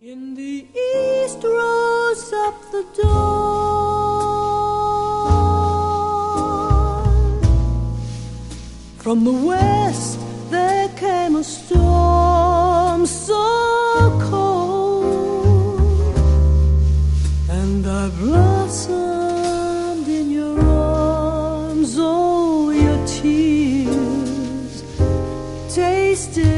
In the east rose up the dawn. From the west there came a storm so cold, and I blossomed in your arms. Oh, your tears tasted